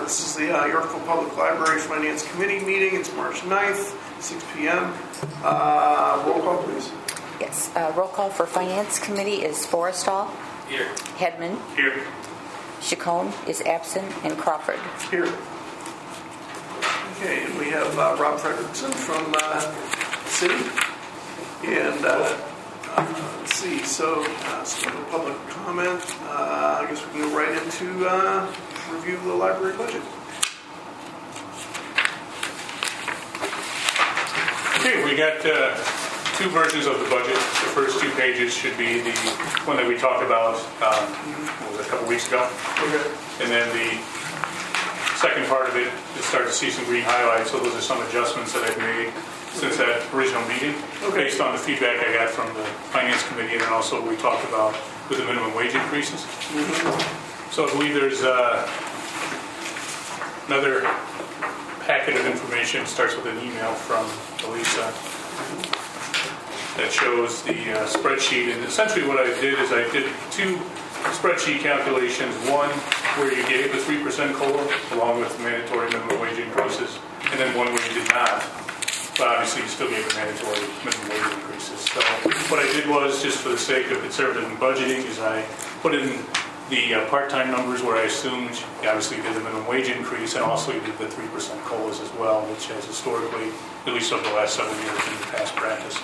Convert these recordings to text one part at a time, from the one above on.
This is the Yorkville Public Library Finance Committee meeting. It's March 9th, 6 p.m. Roll call, please. Yes. Roll call for Finance Committee is Forrestal. Here. Hedman. Here. Chacon is absent, and Crawford. Here. Okay, and we have Rob Fredrickson from City. And let's see, so some public comment. I guess we can go right into review of the library budget. Okay, we got two versions of the budget. The first 2 pages should be the one that we talked about a couple weeks ago. Okay. And then the second part of it, you start to see some green highlights. So those are some adjustments that I've made since that original meeting, based on the feedback I got from the Finance Committee, and then also what we talked about with the minimum wage increases. Mm-hmm. So I believe there's another packet of information. It starts with an email from Elisa that shows the spreadsheet. And essentially what I did is I did 2 spreadsheet calculations. One where you gave the 3% COLA along with mandatory minimum wage increases, and then one where you did not. But obviously you still gave the mandatory minimum wage increases. So what I did was, just for the sake of conservative budgeting, is I put in the part-time numbers where I assumed you obviously did the minimum wage increase, and also you did the 3% COLAs as well, which has historically, at least over the last several years, been the past practice.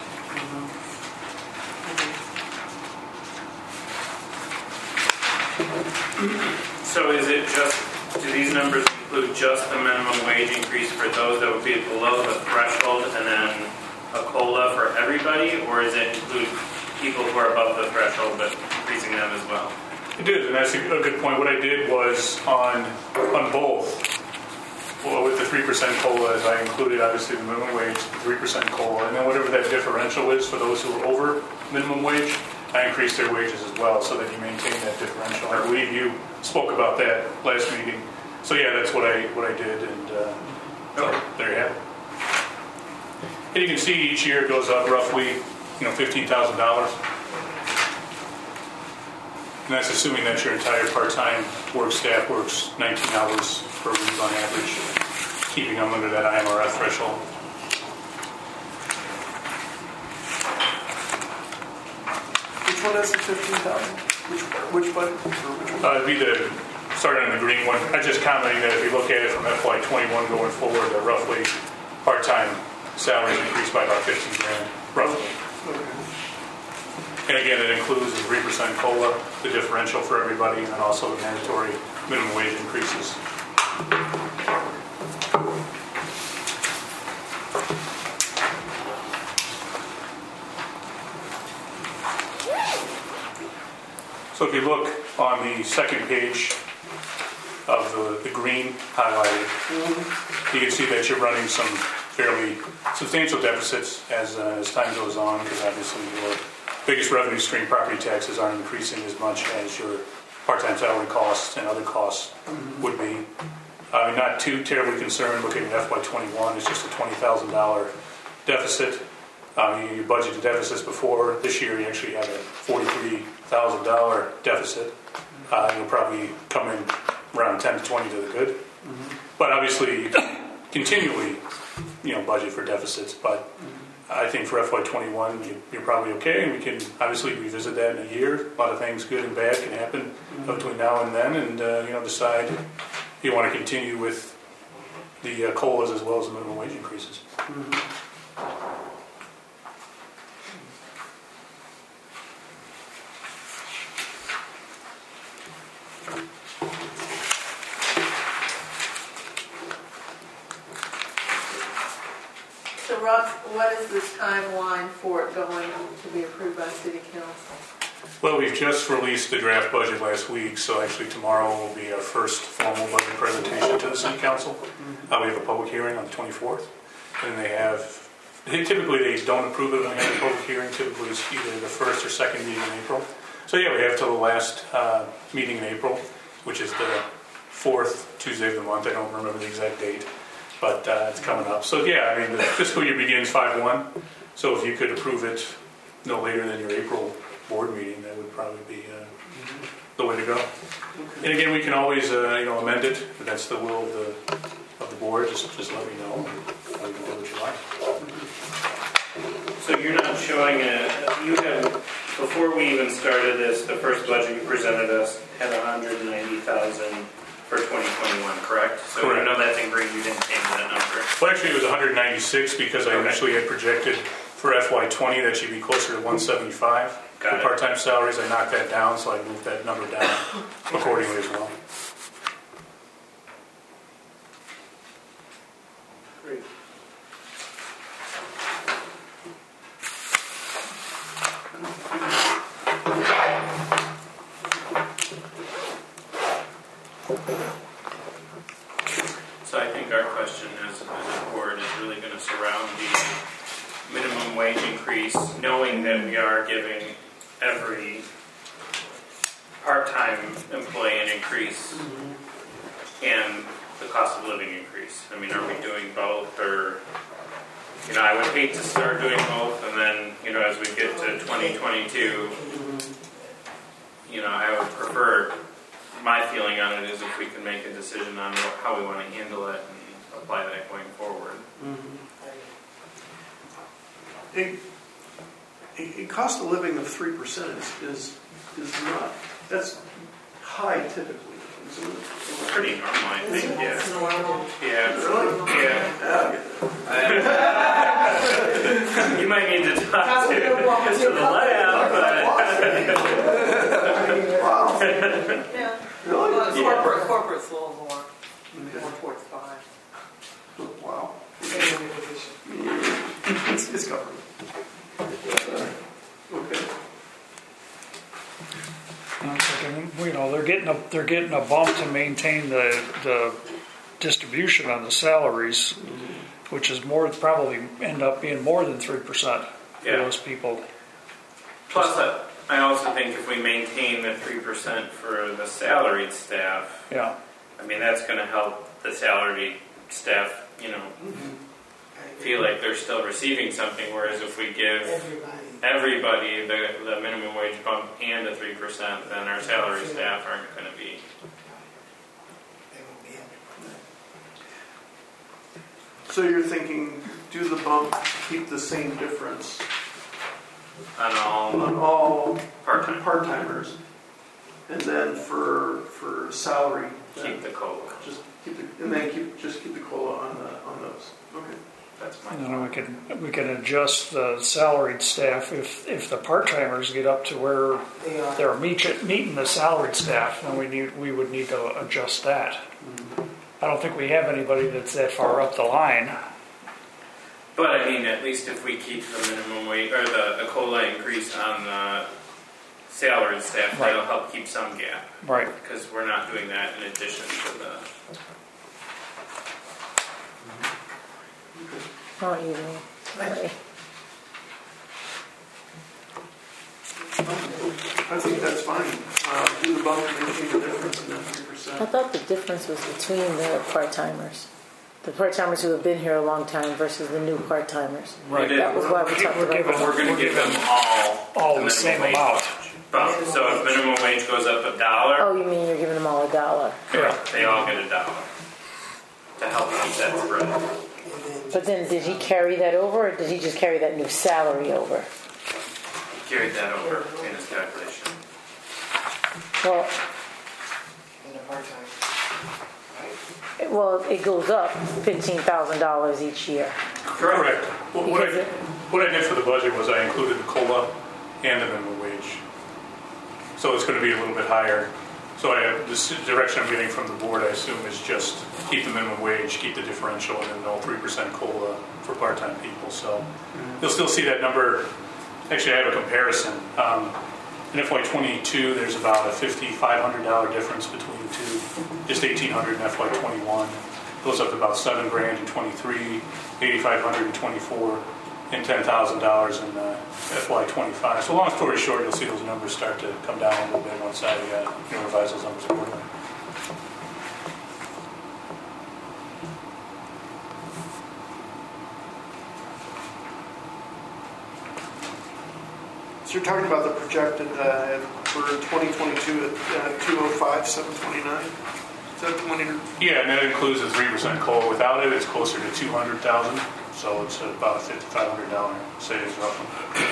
So is it just, do these numbers include just the minimum wage increase for those that would be below the threshold and then a COLA for everybody, or is it include people who are above the threshold but increasing them as well? It did, and that's a good point. What I did was on both, well, with the 3% COLA, is I included obviously the minimum wage, the 3% COLA, and then whatever that differential is for those who are over minimum wage, I increased their wages as well, so that you maintain that differential. I believe you spoke about that last meeting. So yeah, that's what I did, and so there you have it. And you can see each year it goes up roughly, $15,000. And that's assuming that your entire part-time work staff works 19 hours per week on average, keeping them under that IMRF threshold. Which one has the 15,000? Which budget? It'd be the starting on the green one. I just commenting that if you look at it from FY21 going forward, the roughly part-time salaries increased by about $15,000, roughly. Okay. And again, it includes the 3% COLA, the differential for everybody, and also the mandatory minimum wage increases. So if you look on the second page of the green highlighted, you can see that you're running some fairly substantial deficits as time goes on, because obviously your biggest revenue stream, property taxes, aren't increasing as much as your part-time salary costs and other costs would be. Not too terribly concerned looking at FY21. It's just a $20,000 deficit. You budgeted deficits before. This year you actually have a $43,000 deficit. You'll probably come in around 10 to 20 to the good. But obviously you can continually budget for deficits. But I think for FY21 you're probably okay, and we can obviously revisit that in a year. A lot of things, good and bad, can happen between now and then, and decide if you want to continue with the COLAs as well as the minimum wage increases. So Rob, what is the timeline for it going to be approved by City Council? Well, we've just released the draft budget last week, so actually tomorrow will be our first formal budget presentation to the City Council. We have a public hearing on the 24th, and typically they don't approve it when they have a public hearing. Typically it's either the first or second meeting in April. So yeah, we have till the last meeting in April, which is the 4th Tuesday of the month. I don't remember the exact date, but it's coming up. So yeah, I mean, the fiscal year begins 5/1, so if you could approve it no later than your April board meeting, that would probably be the way to go. And again, we can always, amend it, if that's the will of the board, just let me know, and we can do what you like. So you're not showing you had, before we even started this, the first budget you presented us had $190,000 for 2021, correct? So Correct. I know that's in green, you didn't change that number. Well, actually, it was 196 because I initially had projected for FY20 that should be closer to 175. Got For it. part-time salaries, I knocked that down, so I moved that number down accordingly as well. Great. So I think our question as a board is really going to surround the minimum wage increase, knowing that we are giving every part-time employee an increase and the cost of living increase. I mean, are we doing both, or, I would hate to start doing both and then, as we get to 2022, I would prefer, my feeling on it is if we can make a decision on how we want to handle it and apply that going forward. A cost of living of 3% is not, that's high typically, isn't it? Pretty normal, I think, yeah. Yeah. Really? Yeah. You might need to talk to the layout, but... Wow. Yeah. Really? Well, corporate's a little more towards 5. Wow. It's government. Okay. I'm thinking, they're getting a bump to maintain the distribution on the salaries, which is probably end up being more than 3% for those people. Plus, I also think if we maintain the 3% for the salaried staff, Yeah. I mean, that's going to help the salaried staff, feel like they're still receiving something, whereas if we give everybody the minimum wage bump and the 3%, then our salary staff aren't going to be. So you're thinking, do the bump, keep the same difference On on all all part-time. part-timers, and then for salary, Keep the COLA. just keep the COLA on those. Okay. That's my And then we can adjust the salaried staff if the part-timers get up to where they're meeting the salaried staff, then we would need to adjust that. I don't think we have anybody that's that far up the line. But I mean, at least if we keep the minimum wage or the COLA increase on the salaried staff, Right. that'll help keep some gap. Right. Because we're not doing that in addition to the. Oh, you mean? Right. I think that's fine. Do the bump, maintain the difference, and then I 3%. thought the difference was between the part-timers. The part-timers who have been here a long time versus the new part-timers. Right. That was why we talked about giving- that. We're going to give them all the minimum same wage amount. bump. So if minimum wage goes up $1, Oh, you mean you're giving them all $1? Correct. they all get $1 to help keep that spread. But then did he carry that over, or did he just carry that new salary over? Carried that over in his calculation. Well, in the part-time. it goes up $15,000 each year. Correct. Well, Because what I did for the budget was I included the COLA and the minimum wage. So it's going to be a little bit higher. So this direction I'm getting from the board, I assume, is just keep the minimum wage, keep the differential, and then no 3% COLA for part-time people. So you'll still see that number. Actually, I have a comparison. In FY22, there's about a $5,500 difference between the two. Just $1,800 in FY21. Goes up to about $7,000 in 23, $8,500 in 24, and $10,000 in FY25. So long story short, you'll see those numbers start to come down a little bit once I revise those numbers accordingly. So you're talking about the projected for 2022 at 205,729. Is that the one you're? Yeah, and that includes the 3% COLA. Without it, it's closer to 200,000. So it's about a $5,500 savings roughly.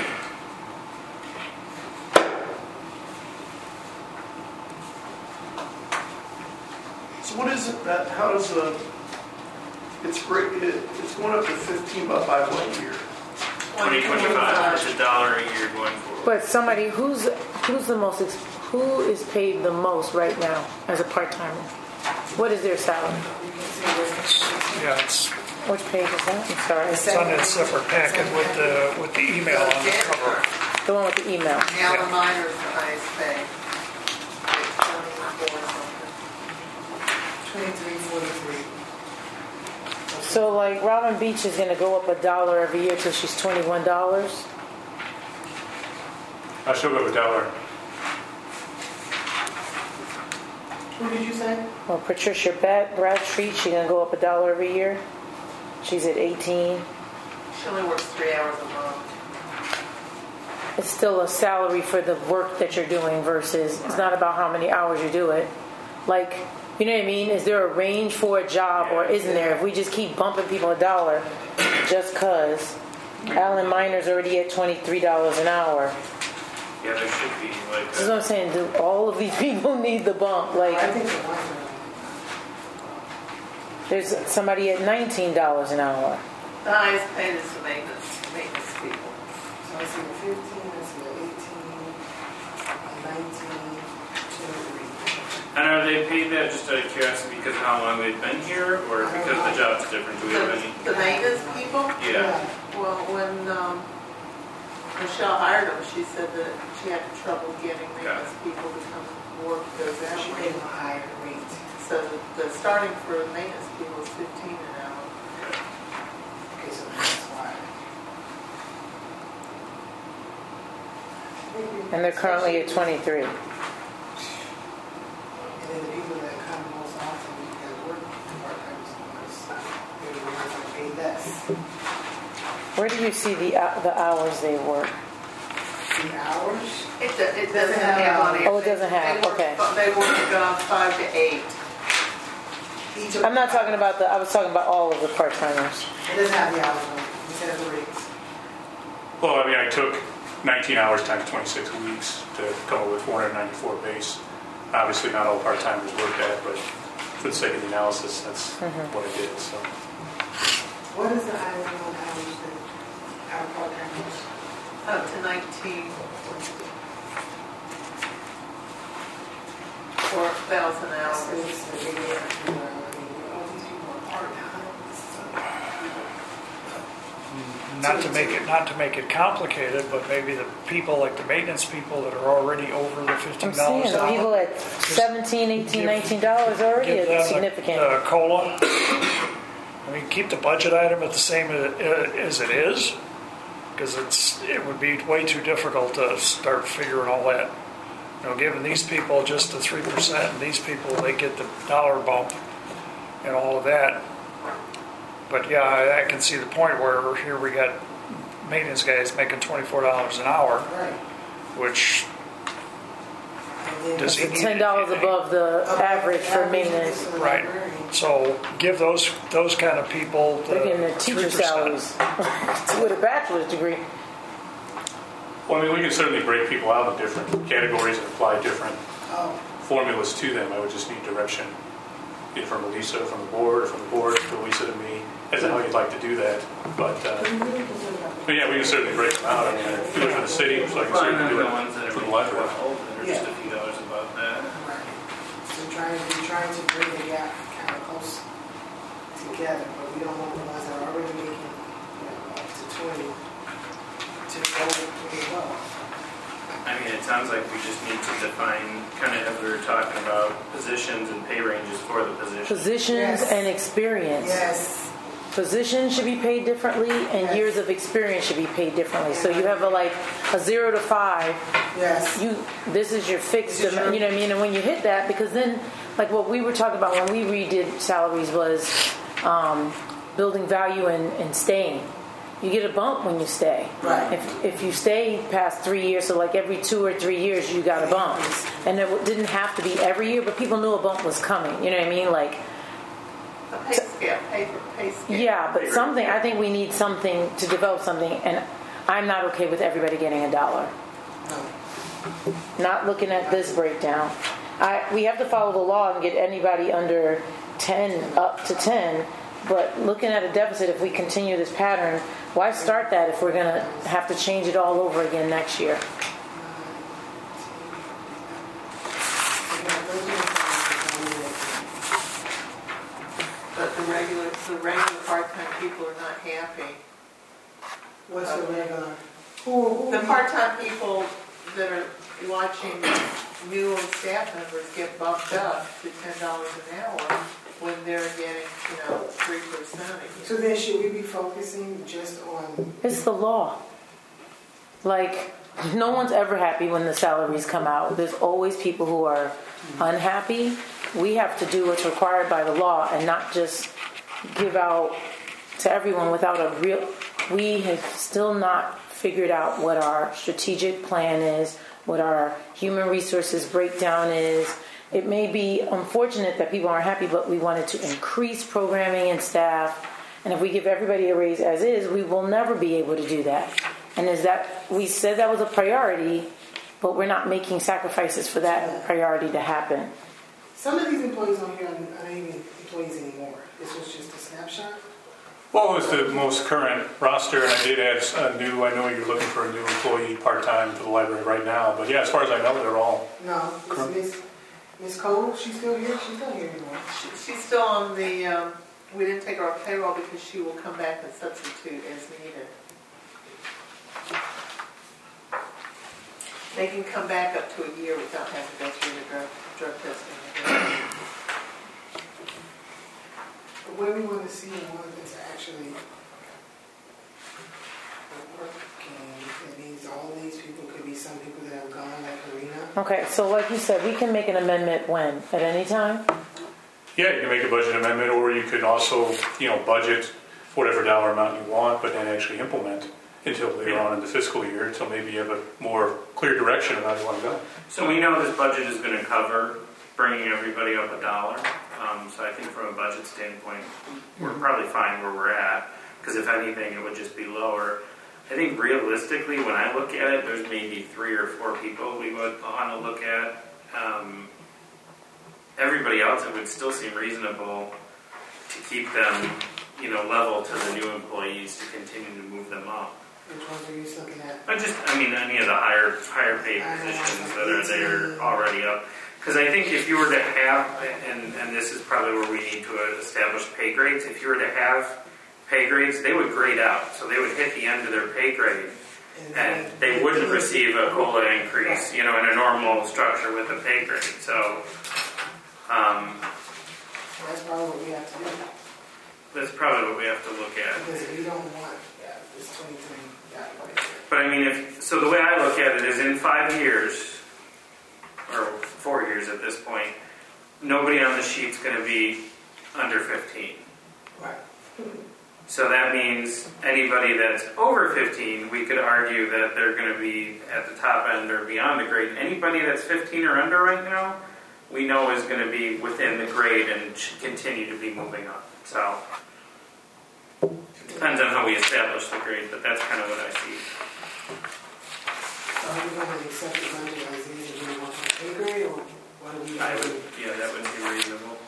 So what is it that, how does it's great, it's going up to 15 by what year? 2025 is $1 a year going forward. But somebody who is paid the most right now as a part-timer? What is their salary? Yeah, it's Which page is that? I'm sorry. It's on a separate packet with the email on the cover. The one with the email. Alan Miner's the highest pay. It's 2343. So like Robin Beach is going to go up $1 every year till she's $21. I should go with $1. Who did you say? Well, Patricia Bradstreet, she's going to go up $1 every year. She's at 18. She only works 3 hours a month. It's still a salary for the work that you're doing versus it's not about how many hours you do it. Like, you know what I mean? Is there a range for a job or isn't there? If we just keep bumping people $1 just because. Alan Miner's already at $23 an hour. Yeah, there should be like This is what I'm saying. Do all of these people need the bump? I Like, think the one. there's somebody at $19 an hour. The highest paid is the maintenance people. So I see the 15, I see the 18, 19, 23. And are they paid that just out of curiosity because of how long they've been here, or because the job's different? Do we have any? The maintenance people? Yeah. Well, when Michelle hired them, she said that she had trouble getting maintenance people to come work those She hours. paid a higher rate. So the starting for maintenance people is 15 an hour. Okay, so that's why. And they're currently at 23. And then the people that come most often that work part-time they're the ones that pay less. Where do you see the hours they work? The hours? It doesn't have on here. Oh, it doesn't have, okay. They work 5 to 8. Each of I'm not talking about I was talking about all of the part-timers. It doesn't have the hours on it. It just has the rates. Well, I mean, I took 19 hours times 26 weeks to come up with 494 base. Obviously, not all part-timers work that, but for the sake of the analysis, that's what I did. So, What is the highest amount of hours that our part-timers? Up to 19. 4,000 hours. Not to make it complicated, but maybe the people like the maintenance people that are already over the $15 I'm seeing an the hour. people at $17, $18, $19 already Give are them significant. a COLA. I mean, keep the budget item at the same as it is, because it would be way too difficult to start figuring all that. You know, giving these people just the 3% and these people, they get the dollar bump and all of that. But yeah, I can see the point where here we got maintenance guys making $24 an hour, Right. which does he It's need $10 above the average for maintenance. Right. So give those kind of people the They're getting their teacher 3%. salaries with a bachelor's degree. well, I mean, we can certainly break people out in different categories and apply different Oh, formulas to them. I would just need direction, either from Elisa, from the board, or from the board to Elisa to me, as to how you'd like to do that. But yeah, we can certainly break them out. I mean, I do it for the city, so I can Probably certainly not do the ones that it are for the library. old that are just a few dollars above that. right. So trying to bring the gap kind of close together, but we don't want the ones that are already making, up to 20 to go pretty well. I mean, it sounds like we just need to define, kind of as we were talking about, positions and pay ranges for the position. Positions Yes. and experience. Yes. Positions should be paid differently, and Yes. years of experience should be paid differently. So you have a 0 to 5. Yes. This is your fixed This is amount, you know what I mean? And when you hit that, because then, like what we were talking about when we redid salaries was building value and staying. you get a bump when you stay. Right. If you stay past 3 years, so like every 2 or 3 years you got a bump, and it didn't have to be every year, but people knew a bump was coming. You know what I mean? Like, A pay scale, pay scale. yeah, but something. I think we need something to develop something, and I'm not okay with everybody getting $1. No. Not looking at this breakdown. We have to follow the law and get anybody under 10 up to 10. But looking at a deficit, if we continue this pattern, why start that if we're going to have to change it all over again next year? But the regular part-time people are not happy. What's the regular? Who? The part-time people that are watching new staff members get bumped up to $10 an hour when they're getting, 3% a year. So then should we be focusing just on? It's the law. Like, no one's ever happy when the salaries come out. There's always people who are unhappy. We have to do what's required by the law and not just give out to everyone without a real... We have still not figured out what our strategic plan is, what our human resources breakdown is. It may be unfortunate that people aren't happy, but we wanted to increase programming and staff. And if we give everybody a raise as is, we will never be able to do that. And we said that was a priority, but we're not making sacrifices for that priority to happen. Some of these employees on here are not even employees anymore. This was just a snapshot. Well, it was the most current roster, and I did add a new. I know you're looking for a new employee part-time for the library right now, but yeah, as far as I know, they're all. No, Miss Cole, she's still here. She's not here anymore. She's still on the, we didn't take her off payroll because she will come back and substitute as needed. They can come back up to a year without having to go through the drug testing again. But what we want to see one that's actually working, it means all these people could be some people that have gone, like Karina. Okay, so like you said, we can make an amendment when? At any time? Yeah, you can make a budget amendment, or you could also, budget whatever dollar amount you want, but then actually implement until later on in the fiscal year, until maybe you have a more clear direction of how you want to go. So we know this budget is going to cover bringing everybody up $1. So I think from a budget standpoint, we're probably fine where we're at, because if anything, it would just be lower. I think realistically, when I look at it, there's maybe 3 or 4 people we would want to look at. Everybody else, it would still seem reasonable to keep them, level to the new employees to continue to move them up. Which ones are you looking at? Any of the higher paid positions that are there already up. Because I think if you were to have, and this is probably where we need to establish pay grades, if you were to have pay grades, they would grade out. So they would hit the end of their pay grade, and they wouldn't receive a COLA increase, in a normal structure with a pay grade. So that's probably what we have to do. That's probably what we have to look at. Because we don't want this 23 guy right there. But so the way I look at it is in 5 years, or 4 years at this point, nobody on the sheet's going to be under 15. Right. So that means anybody that's over 15, we could argue that they're going to be at the top end or beyond the grade. Anybody that's 15 or under right now, we know is going to be within the grade and should continue to be moving up. So it depends on how we establish the grade, but that's kind of what I see. So are we going to accept the budget as is and we want to pay grade, or what do we do? That would be reasonable.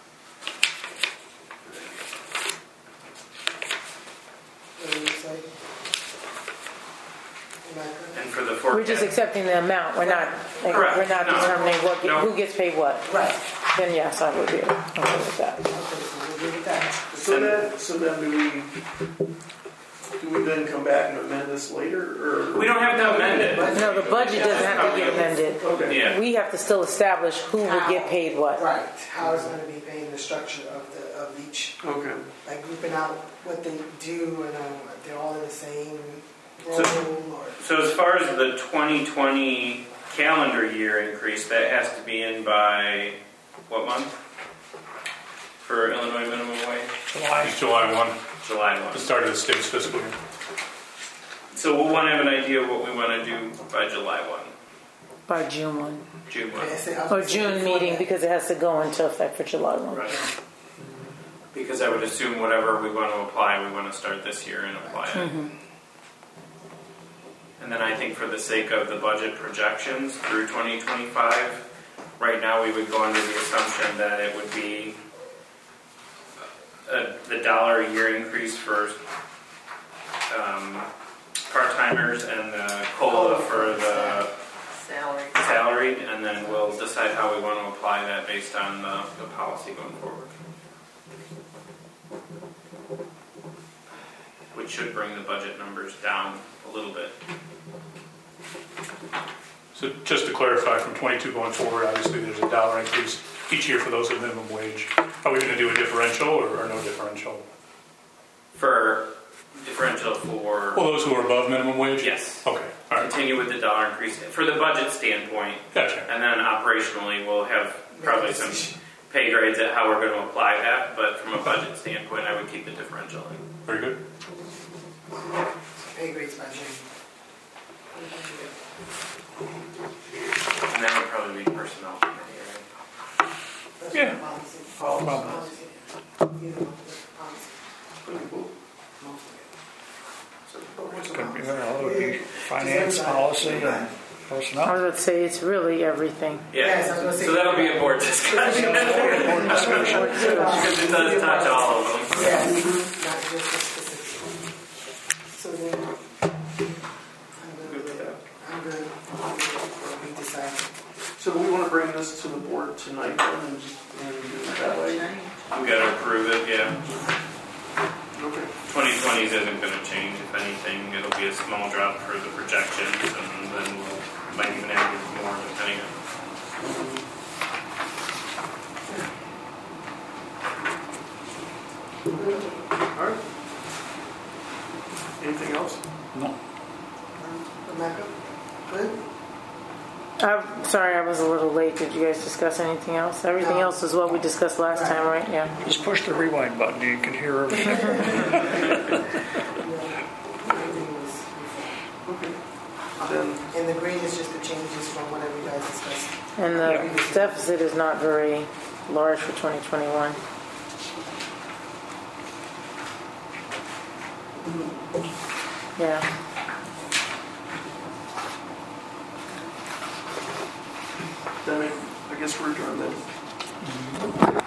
What do you say? And for the We're forecast, just accepting the amount. We're not. Correct. We're not No. determining No. who gets paid what. Right. Then yes, I would be okay with that. Okay, so we'll do with that. So then do we then come back and amend this later, or? we don't have to amend it. No, the budget doesn't have to get amended. Okay. Yeah. We have to still establish who will get paid what. Right. How it's going to be paid, the structure of each, Okay. like grouping out what they do, and they're all in the same role. So as far as the 2020 calendar year increase, that has to be in by what month? For Illinois minimum wage? It's July 1, July the 1. start of the state's fiscal year. So we'll want to have an idea of what we want to do by July 1, By June 1. June 1. Or June meeting, because it has to go into effect for July 1. Right. Because I would assume whatever we want to apply, we want to start this year and apply it. And then I think for the sake of the budget projections through 2025, right now we would go under the assumption that it would be the dollar a year increase for part-timers and the COLA for the salaried, and then we'll decide how we want to apply that based on the policy going forward. Which should bring the budget numbers down a little bit. So just to clarify, from 22 going forward, obviously there's a dollar increase each year for those at minimum wage. Are we going to do a differential or no differential? For differential for... Well, those who are above minimum wage? Yes. Okay, all right. Continue with the dollar increase for the budget standpoint. Gotcha. And then operationally, we'll have probably some pay grades at how we're going to apply that. But from a budget standpoint, I would keep the differential in. Very good. Pay grades by June. And that would probably be personnel committee, right? Yeah. Policy. Could be, it would be finance, policy, and I was personnel. going to say it's really everything. Yeah. Yes, I was gonna say- So that'll be a board discussion. Because it does touch all of them. Yes, not just the specifics. So then, I'm good. We decide. So do we want to bring this to the board tonight then and do it that way? We got to approve it, yeah. Okay. 2020s isn't going to change. If anything, it'll be a small drop for the projections, and then we'll might even add more depending on. All right. Anything else? No. Rebecca, good? I'm sorry, I was a little late. Did you guys discuss anything else? Everything else is what we discussed last time, right? Yeah. Just push the rewind button. You can hear everything. Everything was Okay. Then, and the green is just the changes from whatever you guys discussed. And the deficit is not very large for 2021. Yeah. then I guess we're adjourned then.